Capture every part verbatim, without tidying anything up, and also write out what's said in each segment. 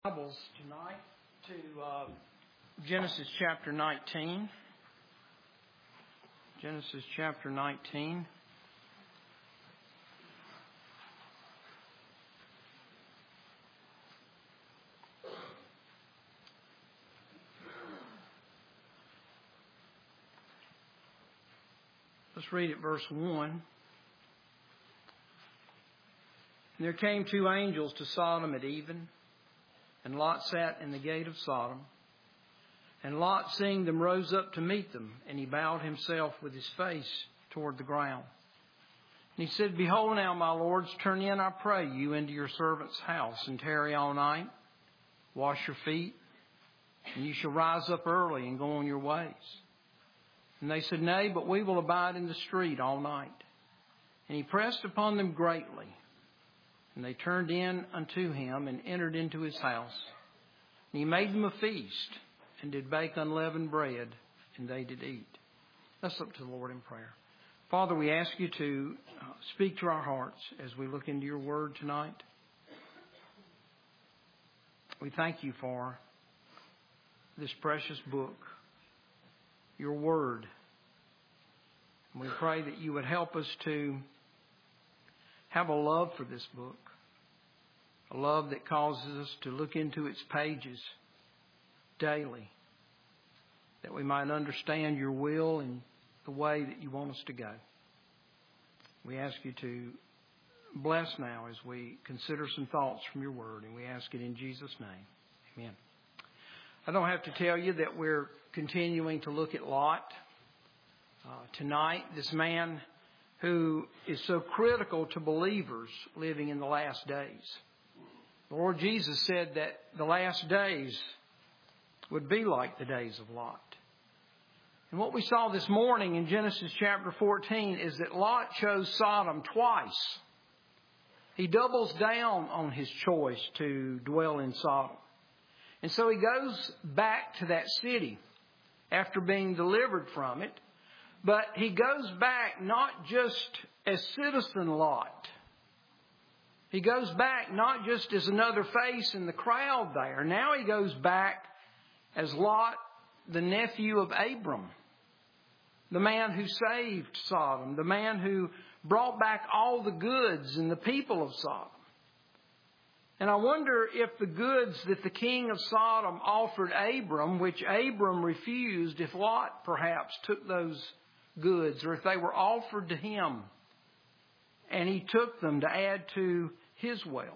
Bibles tonight to uh, Genesis chapter nineteen. Genesis chapter nineteen. Let's read it, verse one. And there came two angels to Sodom at even, and Lot sat in the gate of Sodom. And Lot, seeing them, rose up to meet them, and he bowed himself with his face toward the ground. And he said, Behold now, my lords, turn in, I pray you, into your servant's house, and tarry all night. Wash your feet, and you shall rise up early and go on your ways. And they said, Nay, but we will abide in the street all night. And he pressed upon them greatly. And they turned in unto him and entered into his house. And he made them a feast and did bake unleavened bread, and they did eat. Let's look to the Lord in prayer. Father, we ask you to uh, speak to our hearts as we look into your word tonight. We thank you for this precious book, your word. And we pray that you would help us to have a love for this book, a love that causes us to look into its pages daily, that we might understand your will and the way that you want us to go. We ask you to bless now as we consider some thoughts from your word, and we ask it in Jesus' name. Amen. I don't have to tell you that we're continuing to look at Lot. Uh, tonight, this man who is so critical to believers living in the last days. The Lord Jesus said that the last days would be like the days of Lot. And what we saw this morning in Genesis chapter fourteen is that Lot chose Sodom twice. He doubles down on his choice to dwell in Sodom. And so he goes back to that city after being delivered from it. But he goes back not just as citizen Lot. He goes back not just as another face in the crowd there. Now he goes back as Lot, the nephew of Abram, the man who saved Sodom, the man who brought back all the goods and the people of Sodom. And I wonder if the goods that the king of Sodom offered Abram, which Abram refused, if Lot perhaps took those goods, or if they were offered to him and he took them to add to his wealth.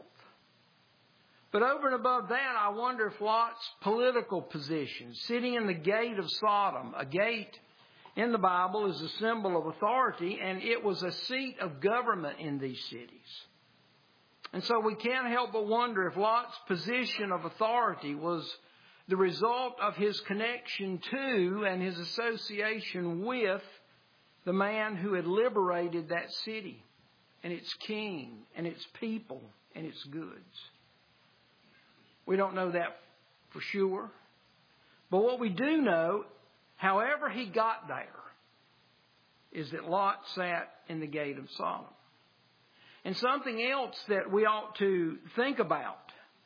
But over and above that, I wonder if Lot's political position, sitting in the gate of Sodom, a gate in the Bible is a symbol of authority, and it was a seat of government in these cities. And so we can't help but wonder if Lot's position of authority was the result of his connection to and his association with the man who had liberated that city and its king and its people and its goods. We don't know that for sure. But what we do know, however he got there, is that Lot sat in the gate of Sodom. And something else that we ought to think about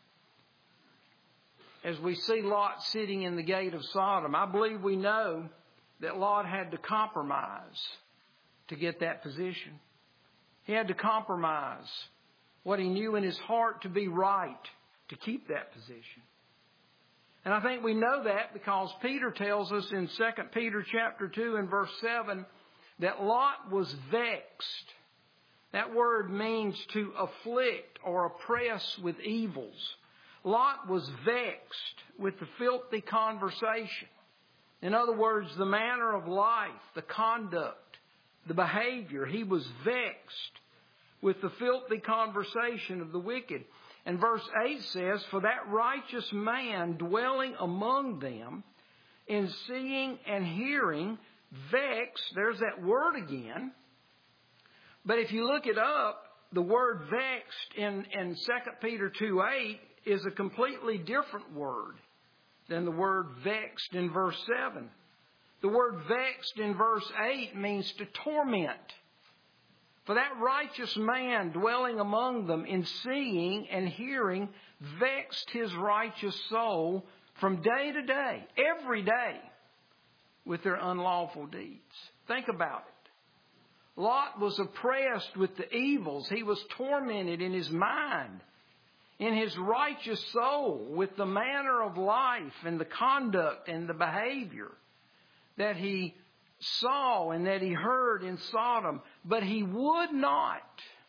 as we see Lot sitting in the gate of Sodom, I believe we know that Lot had to compromise to get that position. He had to compromise what he knew in his heart to be right to keep that position. And I think we know that because Peter tells us in Second Peter chapter two and verse seven that Lot was vexed. That word means to afflict or oppress with evils. Lot was vexed with the filthy conversation. In other words, the manner of life, the conduct, the behavior. He was vexed with the filthy conversation of the wicked. And verse eight says, For that righteous man dwelling among them, in seeing and hearing, vexed, there's that word again. But if you look it up, the word vexed in, in Second Peter two eight is a completely different word than the word vexed in verse seven. The word vexed in verse eight means to torment. For that righteous man dwelling among them in seeing and hearing vexed his righteous soul from day to day, every day, with their unlawful deeds. Think about it. Lot was oppressed with the evils. He was tormented in his mind, in his righteous soul, with the manner of life and the conduct and the behavior that he saw and that he heard in Sodom. But he would not,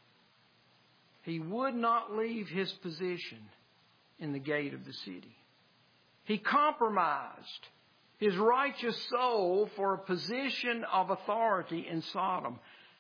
he would not leave his position in the gate of the city. He compromised his righteous soul for a position of authority in Sodom.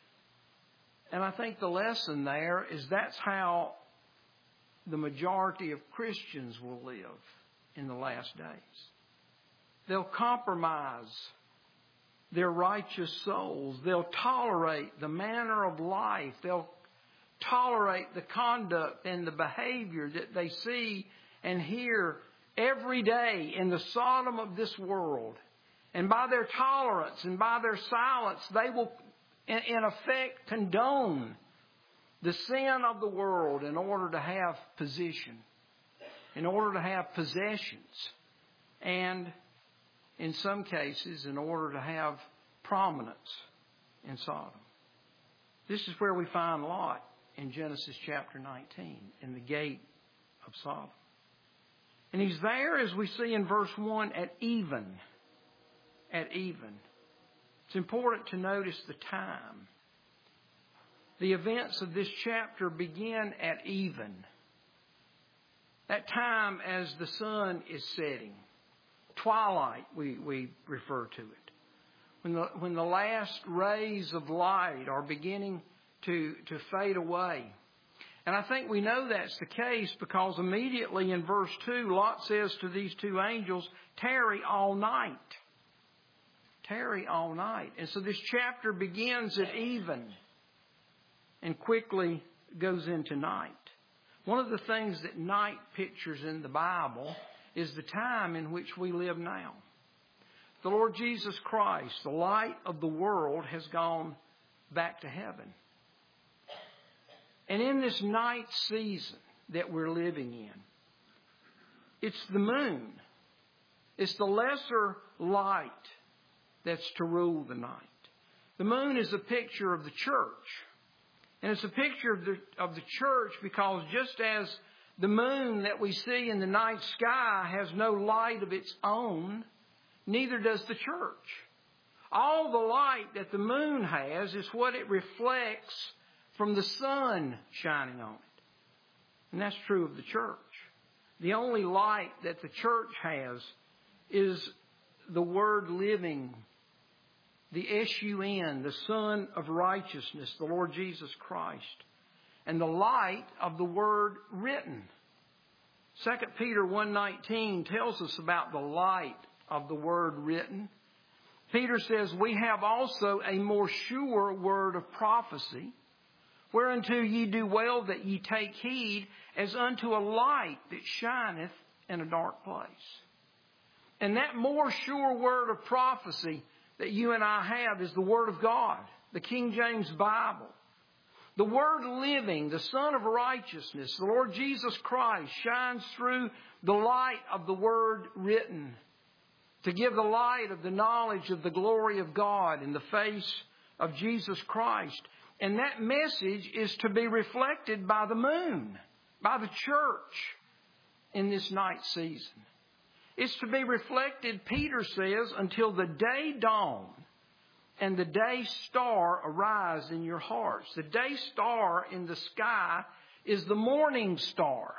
And I think the lesson there is that's how the majority of Christians will live in the last days. They'll compromise their righteous souls. They'll tolerate the manner of life. They'll tolerate the conduct and the behavior that they see and hear every day in the Sodom of this world. And by their tolerance and by their silence, they will in effect condone the sin of the world in order to have position, in order to have possessions, and in some cases in order to have prominence in Sodom. This is where we find Lot in Genesis chapter nineteen, in the gate of Sodom. And he's there, as we see in verse one, at even. At even. It's important to notice the time. The events of this chapter begin at even. That time as the sun is setting. Twilight, we, we refer to it. When the, when the last rays of light are beginning to, to fade away. And I think we know that's the case because immediately in verse two, Lot says to these two angels, tarry all night. Tarry all night. And so this chapter begins at even and quickly goes into night. One of the things that night pictures in the Bible is the time in which we live now. The Lord Jesus Christ, the light of the world, has gone back to heaven. And in this night season that we're living in, it's the moon. It's the lesser light that's to rule the night. The moon is a picture of the church. And it's a picture of the, of the church because just as the moon that we see in the night sky has no light of its own, neither does the church. All the light that the moon has is what it reflects from the sun shining on it. And that's true of the church. The only light that the church has is the Word living, the S U N, the Son of Righteousness, the Lord Jesus Christ, and the light of the Word written. Second Peter one nineteen tells us about the light of the Word written. Peter says, we have also a more sure word of prophecy, whereunto ye do well that ye take heed, as unto a light that shineth in a dark place. And that more sure word of prophecy that you and I have is the Word of God, the King James Bible. The Word living, the Son of Righteousness, the Lord Jesus Christ, shines through the light of the Word written to give the light of the knowledge of the glory of God in the face of Jesus Christ. And that message is to be reflected by the moon, by the church in this night season. It's to be reflected, Peter says, until the day dawn and the day star arise in your hearts. The day star in the sky is the morning star.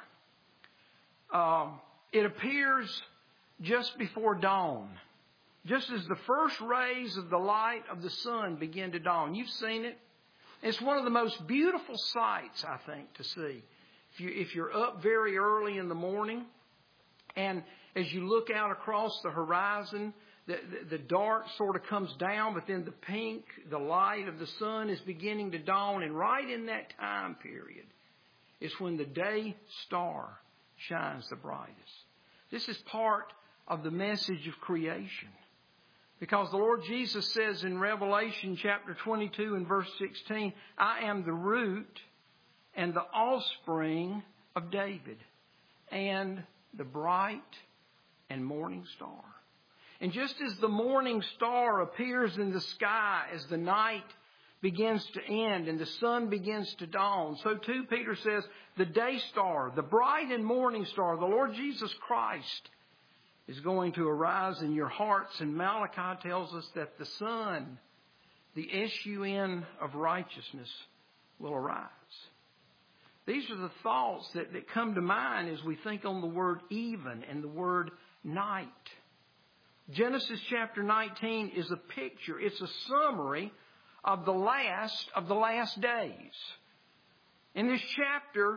Um, it appears just before dawn, just as the first rays of the light of the sun begin to dawn. You've seen it. It's one of the most beautiful sights, I think, to see. If, you, if you're up very early in the morning, and as you look out across the horizon, the, the, the dark sort of comes down, but then the pink, the light of the sun is beginning to dawn. And right in that time period is when the day star shines the brightest. This is part of the message of creation. Because the Lord Jesus says in Revelation chapter twenty-two and verse sixteen, I am the root and the offspring of David and the bright and morning star. And just as the morning star appears in the sky as the night begins to end and the sun begins to dawn, so too Peter says the day star, the bright and morning star, the Lord Jesus Christ, is going to arise in your hearts. And Malachi tells us that the sun, the S U N of righteousness, will arise. These are the thoughts that, that come to mind as we think on the word even and the word night. Genesis chapter nineteen is a picture. It's a summary of the last of the last days. In this chapter,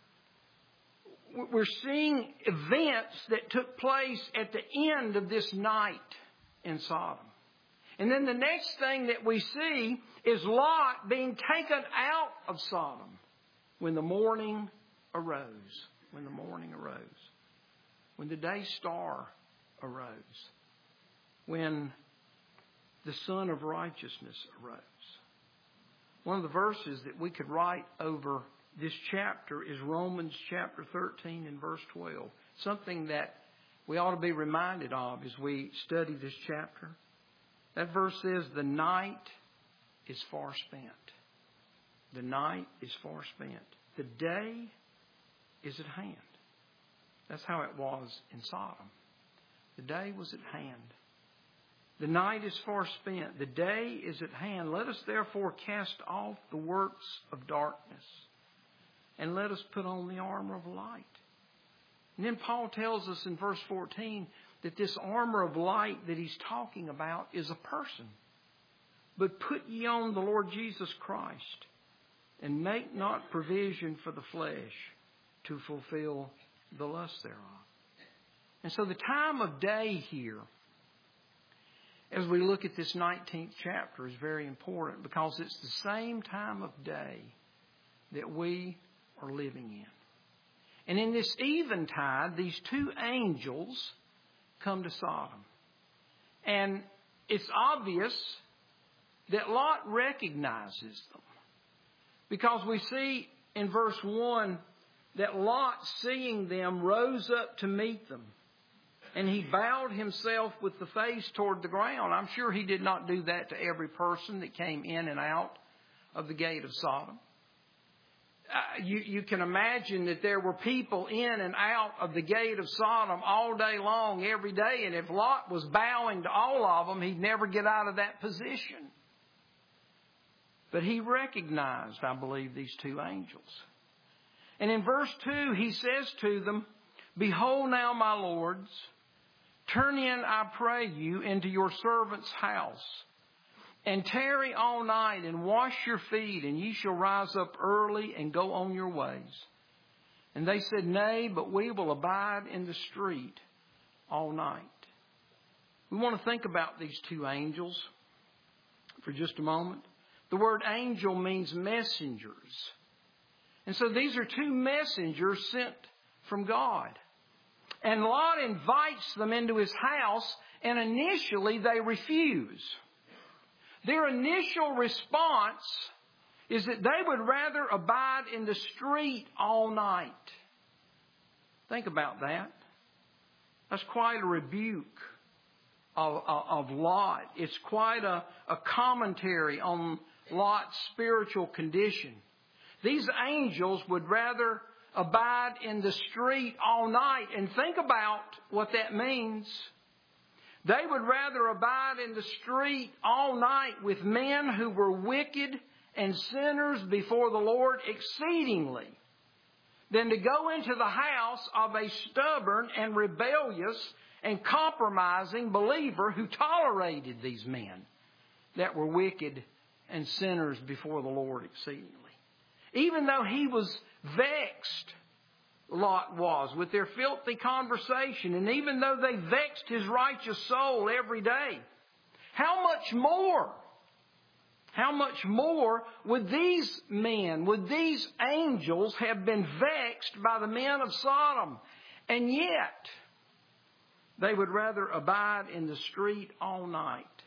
we're seeing events that took place at the end of this night in Sodom. And then the next thing that we see is Lot being taken out of Sodom when the morning arose. When the morning arose. When the day star arose. When the Son of Righteousness arose. One of the verses that we could write over this chapter is Romans chapter thirteen and verse twelve. Something that we ought to be reminded of as we study this chapter. That verse says, the night is far spent. The night is far spent. The day is at hand. That's how it was in Sodom. The day was at hand. The night is far spent. The day is at hand. Let us therefore cast off the works of darkness. And let us put on the armor of light. And then Paul tells us in verse fourteen that this armor of light that he's talking about is a person. But put ye on the Lord Jesus Christ, and make not provision for the flesh to fulfill the lust thereof. And so the time of day here, as we look at this nineteenth chapter, is very important because it's the same time of day that we are living in. And in this eventide, these two angels come to Sodom. And it's obvious that Lot recognizes them. Because we see in verse one that Lot, seeing them, rose up to meet them. And he bowed himself with the face toward the ground. I'm sure he did not do that to every person that came in and out of the gate of Sodom. Uh, you, you can imagine that there were people in and out of the gate of Sodom all day long, every day. And if Lot was bowing to all of them, he'd never get out of that position. But he recognized, I believe, these two angels. And in verse two, he says to them, behold now, my lords, turn in, I pray you, into your servant's house, and tarry all night, and wash your feet, and ye shall rise up early, and go on your ways. And they said, nay, but we will abide in the street all night. We want to think about these two angels for just a moment. The word angel means messengers. And so these are two messengers sent from God. And Lot invites them into his house, and initially they refuse. Their initial response is that they would rather abide in the street all night. Think about that. That's quite a rebuke of, of, of Lot. It's quite a, a commentary on Lot's spiritual condition. These angels would rather abide in the street all night. And think about what that means. They would rather abide in the street all night with men who were wicked and sinners before the Lord exceedingly than to go into the house of a stubborn and rebellious and compromising believer who tolerated these men that were wicked and sinners before the Lord exceedingly. Even though he was vexed, Lot was, with their filthy conversation, and even though they vexed his righteous soul every day, how much more, how much more would these men, would these angels have been vexed by the men of Sodom? And yet, they would rather abide in the street all night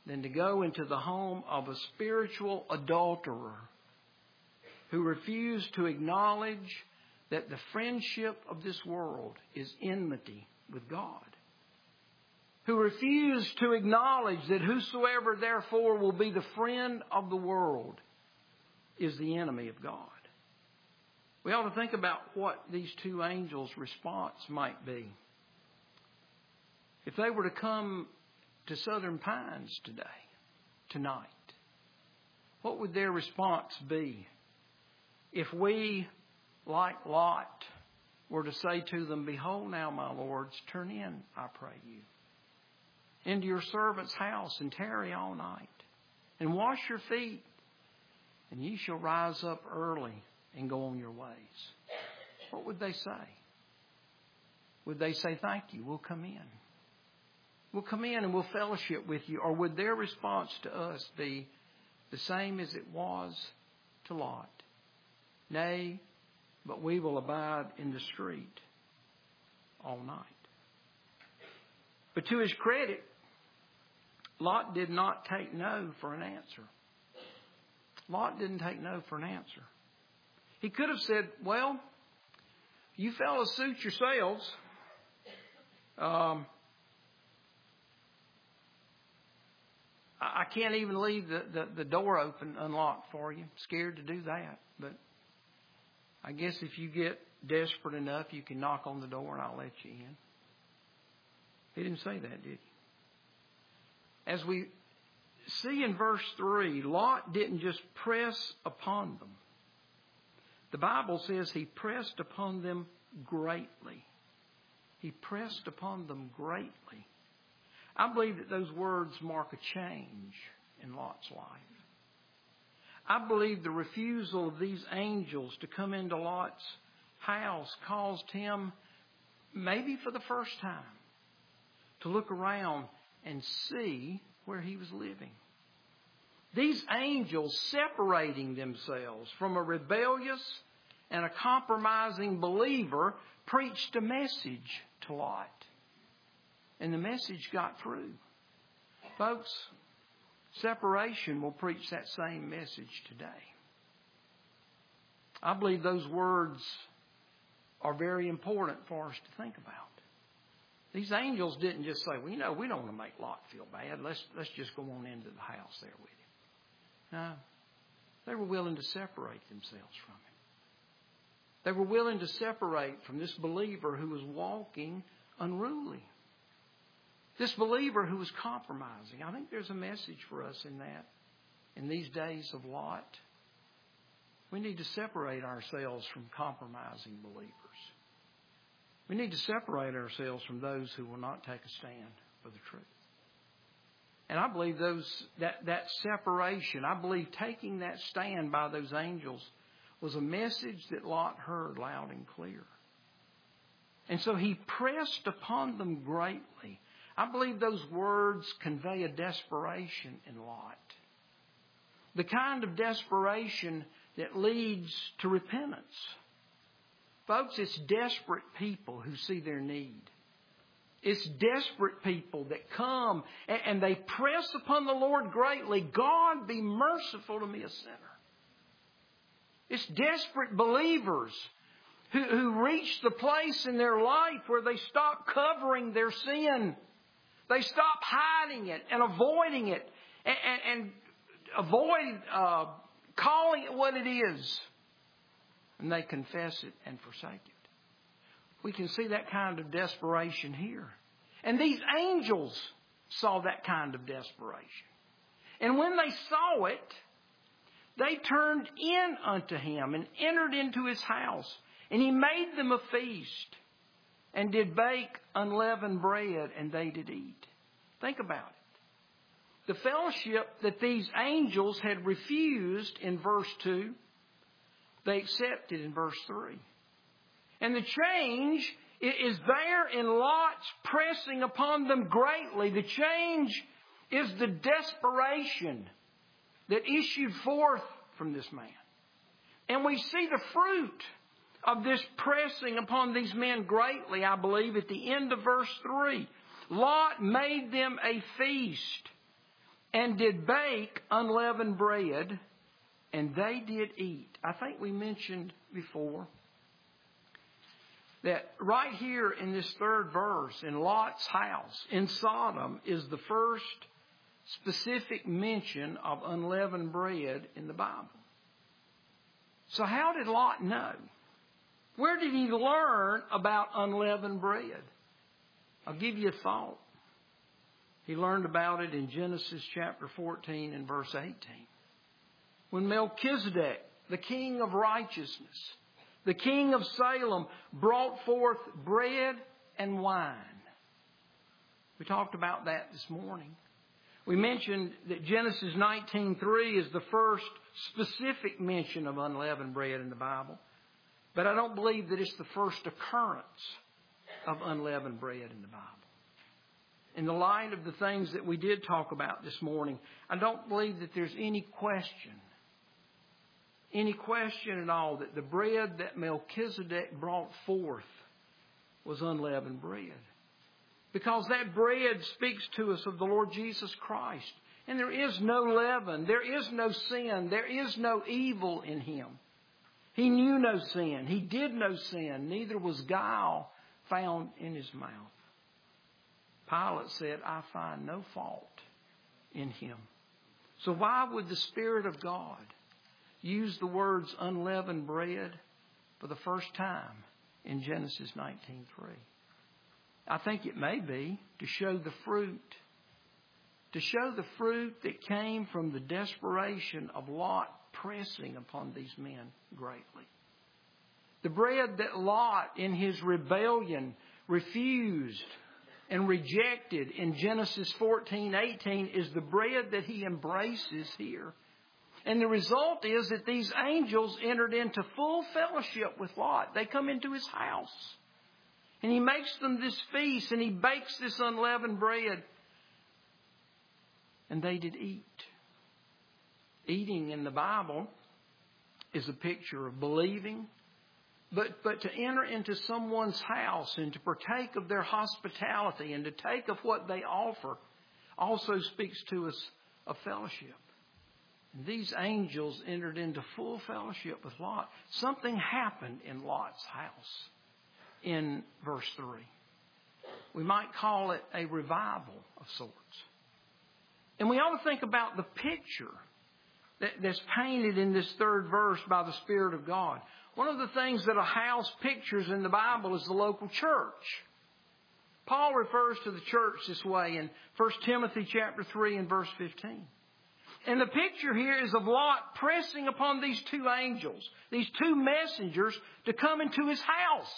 than to go into the home of a spiritual adulterer who refused to acknowledge that the friendship of this world is enmity with God, who refused to acknowledge that whosoever therefore will be the friend of the world is the enemy of God. We ought to think about what these two angels' response might be. If they were to come to Southern Pines today, tonight, what would their response be if we, like Lot, were to say to them, "Behold now, my lords, turn in, I pray you, into your servant's house and tarry all night, and wash your feet, and ye shall rise up early and go on your ways"? What would they say? Would they say, "Thank you, we'll come in. We'll come in and we'll fellowship with you"? Or would their response to us be the same as it was to Lot? "Nay, but we will abide in the street all night." But to his credit, Lot did not take no for an answer. Lot didn't take no for an answer. He could have said, "Well, you fellas suit yourselves. Um, I can't even leave the, the, the door open unlocked for you. Scared to do that. But I guess if you get desperate enough, you can knock on the door and I'll let you in." He didn't say that, did he? As we see in verse three, Lot didn't just press upon them. The Bible says he pressed upon them greatly. He pressed upon them greatly. I believe that those words mark a change in Lot's life. I believe the refusal of these angels to come into Lot's house caused him, maybe for the first time, to look around and see where he was living. These angels, separating themselves from a rebellious and a compromising believer, preached a message to Lot. And the message got through. Folks, separation will preach that same message today. I believe those words are very important for us to think about. These angels didn't just say, "Well, you know, we don't want to make Lot feel bad. Let's, let's just go on into the house there with him." No. They were willing to separate themselves from him. They were willing to separate from this believer who was walking unruly. This believer who was compromising. I think there's a message for us in that. In these days of Lot, we need to separate ourselves from compromising believers. We need to separate ourselves from those who will not take a stand for the truth. And I believe those that, that separation, I believe taking that stand by those angels was a message that Lot heard loud and clear. And so he pressed upon them greatly. I believe those words convey a desperation in Lot. The kind of desperation that leads to repentance. Folks, it's desperate people who see their need. It's desperate people that come and, and they press upon the Lord greatly. "God, be merciful to me, a sinner." It's desperate believers who, who reach the place in their life where they stop covering their sin. They stop hiding it and avoiding it and, and, and avoid uh, calling it what it is. And they confess it and forsake it. We can see that kind of desperation here. And these angels saw that kind of desperation. And when they saw it, they turned in unto him and entered into his house. And he made them a feast and did bake unleavened bread, and they did eat. Think about it. The fellowship that these angels had refused in verse two, they accepted in verse three. And the change is there in Lot's pressing upon them greatly. The change is the desperation that issued forth from this man. And we see the fruit of this pressing upon these men greatly, I believe, at the end of verse three. Lot made them a feast and did bake unleavened bread, and they did eat. I think we mentioned before that right here in this third verse, in Lot's house, in Sodom, is the first specific mention of unleavened bread in the Bible. So how did Lot know? Where did he learn about unleavened bread? I'll give you a thought. He learned about it in Genesis chapter fourteen and verse eighteen. When Melchizedek, the king of righteousness, the king of Salem, brought forth bread and wine. We talked about that this morning. We mentioned that Genesis nineteen three is the first specific mention of unleavened bread in the Bible. But I don't believe that it's the first occurrence of unleavened bread in the Bible. In the light of the things that we did talk about this morning, I don't believe that there's any question, any question at all that the bread that Melchizedek brought forth was unleavened bread. Because that bread speaks to us of the Lord Jesus Christ. And there is no leaven, there is no sin, there is no evil in Him. He knew no sin, He did no sin, neither was guile found in His mouth. Pilate said, I find no fault in Him. So why would the Spirit of God use the words unleavened bread for the first time in Genesis nineteen three? I think it may be to show the fruit. To show the fruit that came from the desperation of Lot pressing upon these men greatly. The bread that Lot in his rebellion refused and rejected in Genesis fourteen eighteen is the bread that he embraces here. And the result is that these angels entered into full fellowship with Lot. They come into his house. And he makes them this feast and he bakes this unleavened bread. And they did eat. Eating in the Bible is a picture of believing. But, but to enter into someone's house and to partake of their hospitality and to take of what they offer also speaks to us of fellowship. And these angels entered into full fellowship with Lot. Something happened in Lot's house in verse three. We might call it a revival of sorts. And we ought to think about the picture that, that's painted in this third verse by the Spirit of God. One of the things that a house pictures in the Bible is the local church. Paul refers to the church this way in First Timothy chapter three and verse fifteen. And the picture here is of Lot pressing upon these two angels, these two messengers, to come into his house.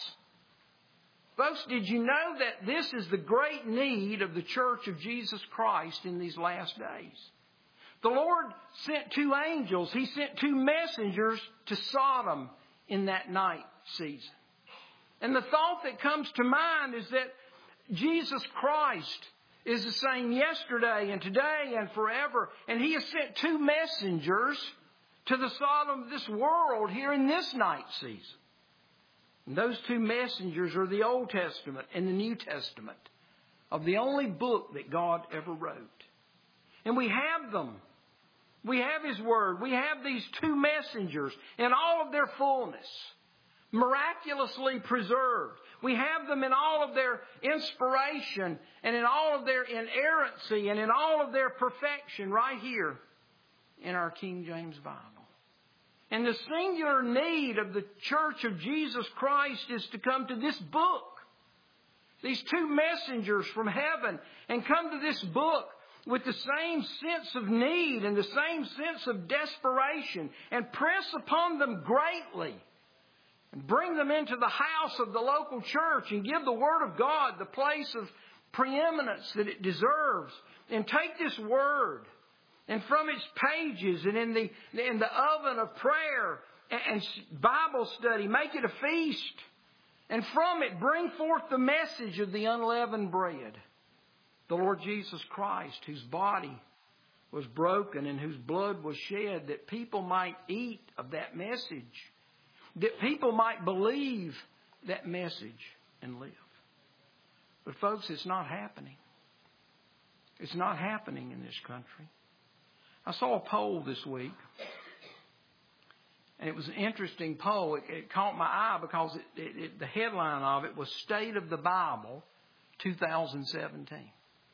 Folks, did you know that this is the great need of the church of Jesus Christ in these last days? The Lord sent two angels. He sent two messengers to Sodom in that night season. And the thought that comes to mind is that Jesus Christ is the same yesterday and today and forever. And He has sent two messengers to the Sodom of this world here in this night season. And those two messengers are the Old Testament and the New Testament of the only book that God ever wrote. And we have them. We have His Word. We have these two messengers in all of their fullness, miraculously preserved. We have them in all of their inspiration and in all of their inerrancy and in all of their perfection right here in our King James Bible. And the singular need of the Church of Jesus Christ is to come to this book, these two messengers from heaven, and come to this book with the same sense of need and the same sense of desperation and press upon them greatly and bring them into the house of the local church and give the Word of God the place of preeminence that it deserves. And take this Word and from its pages and in the, in the oven of prayer and, and Bible study, make it a feast. And from it bring forth the message of the unleavened bread. The Lord Jesus Christ, whose body was broken and whose blood was shed, that people might eat of that message, that people might believe that message and live. But folks, it's not happening. It's not happening in this country. I saw a poll this week, and it was an interesting poll. It, it caught my eye because it, it, it, the headline of it was State of the Bible twenty seventeen.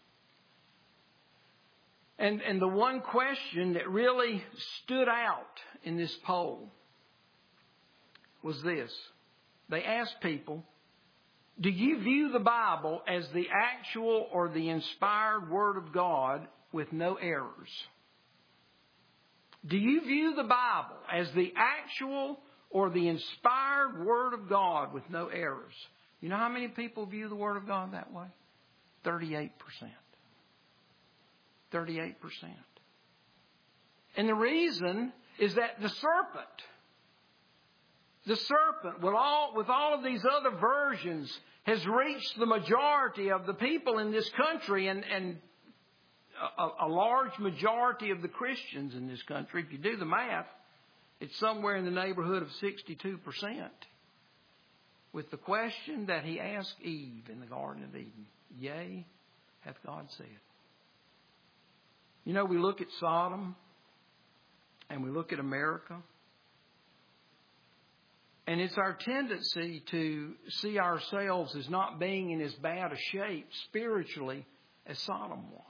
And, and the one question that really stood out in this poll was this. They asked people, do you view the Bible as the actual or the inspired Word of God with no errors? Do you view the Bible as the actual or the inspired Word of God with no errors? You know how many people view the Word of God that way? thirty-eight percent. thirty-eight percent. And the reason is that the serpent, the serpent with all, with all of these other versions has reached the majority of the people in this country and, and a, a large majority of the Christians in this country. If you do the math, it's somewhere in the neighborhood of sixty-two percent. With the question that he asked Eve in the Garden of Eden, yea, hath God said. You know, we look at Sodom and we look at America, and it's our tendency to see ourselves as not being in as bad a shape spiritually as Sodom was.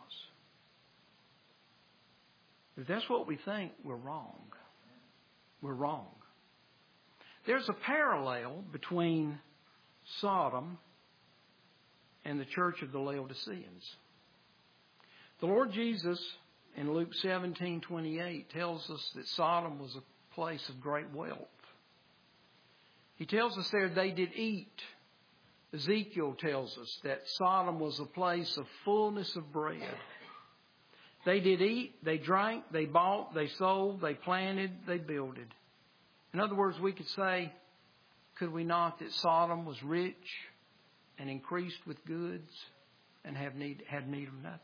If that's what we think, we're wrong. We're wrong. There's a parallel between Sodom and the church of the Laodiceans. The Lord Jesus in Luke seventeen twenty-eight tells us that Sodom was a place of great wealth. He tells us there they did eat. Ezekiel tells us that Sodom was a place of fullness of bread. They did eat, they drank, they bought, they sold, they planted, they builded. In other words, we could say, could we not, that Sodom was rich and increased with goods and have need, had need of nothing?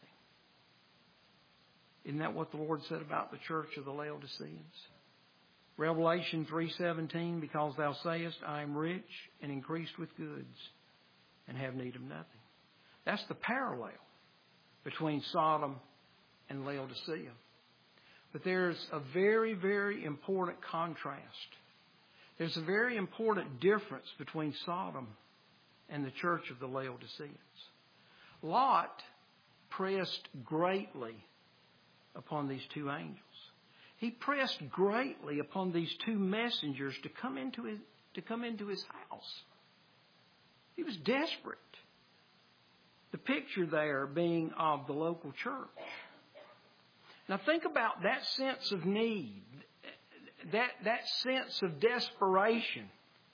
Isn't that what the Lord said about the church of the Laodiceans? Revelation three seventeen, because thou sayest, I am rich and increased with goods and have need of nothing. That's the parallel between Sodom and Laodicea. But there's a very, very important contrast. There's a very important difference between Sodom and the church of the Laodiceans. Lot pressed greatly upon these two angels. He pressed greatly upon these two messengers to come into his, to come into his house. He was desperate. The picture there being of the local church. Now think about that sense of need, that, that sense of desperation,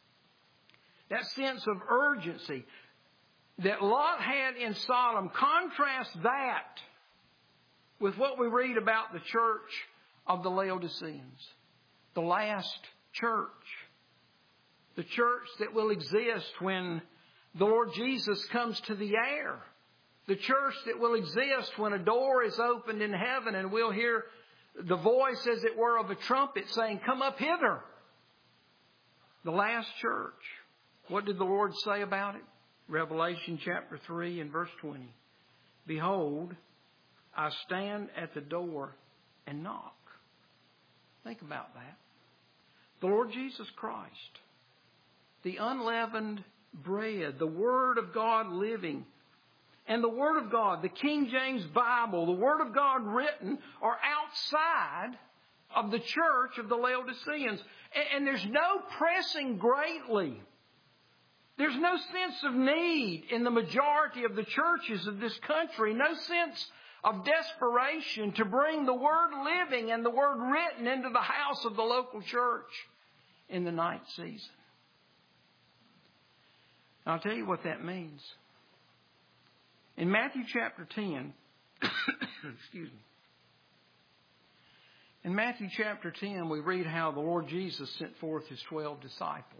that sense of urgency that Lot had in Sodom. Contrast that with what we read about the church of the Laodiceans, the last church, the church that will exist when the Lord Jesus comes to the air. The church that will exist when a door is opened in heaven and we'll hear the voice, as it were, of a trumpet saying, come up hither. The last church. What did the Lord say about it? Revelation chapter three and verse twenty. Behold, I stand at the door and knock. Think about that. The Lord Jesus Christ, the unleavened bread, the Word of God living, and the Word of God, the King James Bible, the Word of God written, are outside of the church of the Laodiceans. And there's no pressing greatly. There's no sense of need in the majority of the churches of this country. No sense of desperation to bring the Word living and the Word written into the house of the local church in the night season. And I'll tell you what that means. In Matthew chapter ten, excuse me. In Matthew chapter ten, we read how the Lord Jesus sent forth His twelve disciples.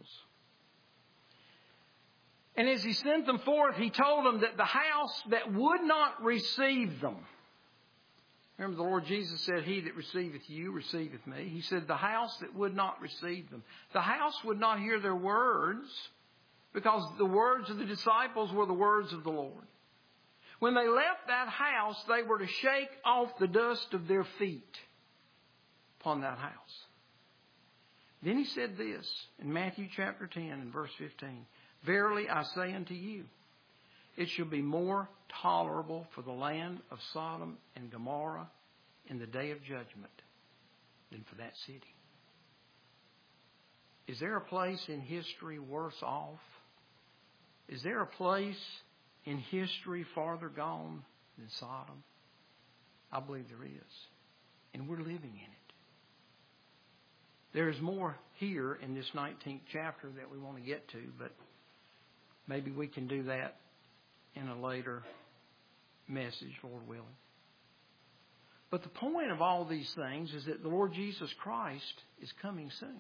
And as He sent them forth, He told them that the house that would not receive them. Remember, the Lord Jesus said, he that receiveth you, receiveth me. He said, the house that would not receive them. The house would not hear their words because the words of the disciples were the words of the Lord. When they left that house, they were to shake off the dust of their feet upon that house. Then he said this in Matthew chapter ten and verse fifteen. Verily I say unto you, it shall be more tolerable for the land of Sodom and Gomorrah in the day of judgment than for that city. Is there a place in history worse off? Is there a place in history farther gone than Sodom? I believe there is. And we're living in it. There is more here in this nineteenth chapter that we want to get to, but maybe we can do that in a later message, Lord willing. But the point of all these things is that the Lord Jesus Christ is coming soon.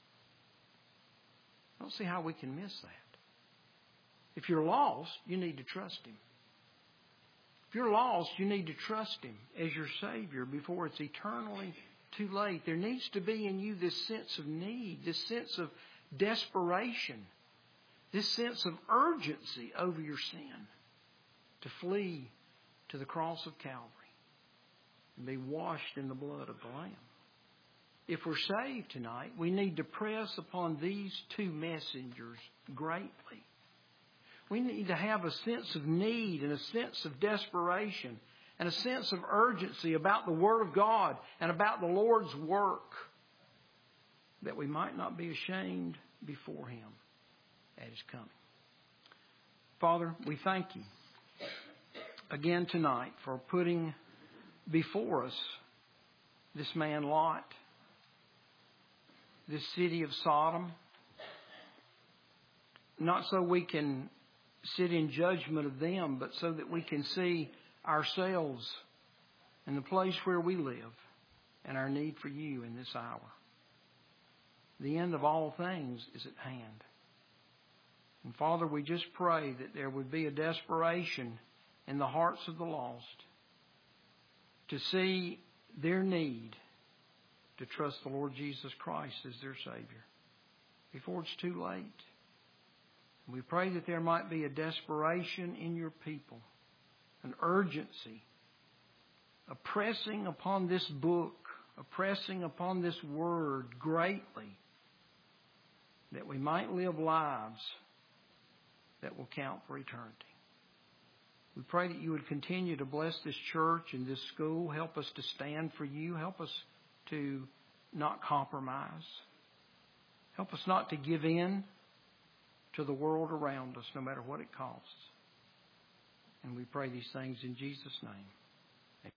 I don't see how we can miss that. If you're lost, you need to trust Him. If you're lost, you need to trust Him as your Savior before it's eternally too late. There needs to be in you this sense of need, this sense of desperation, this sense of urgency over your sin to flee to the cross of Calvary and be washed in the blood of the Lamb. If we're saved tonight, we need to press upon these two messengers greatly. We need to have a sense of need and a sense of desperation and a sense of urgency about the Word of God and about the Lord's work, that we might not be ashamed before Him at His coming. Father, we thank You again tonight for putting before us this man Lot, this city of Sodom, not so we can sit in judgment of them, but so that we can see ourselves and the place where we live and our need for You in this hour. The end of all things is at hand. And Father, we just pray that there would be a desperation in the hearts of the lost to see their need to trust the Lord Jesus Christ as their Savior before it's too late. And we pray that there might be a desperation in Your people, an urgency, a pressing upon this book, a pressing upon this Word greatly, that we might live lives that will count for eternity. We pray that You would continue to bless this church and this school. Help us to stand for You. Help us to not compromise. Help us not to give in to the world around us, no matter what it costs. And we pray these things in Jesus' name.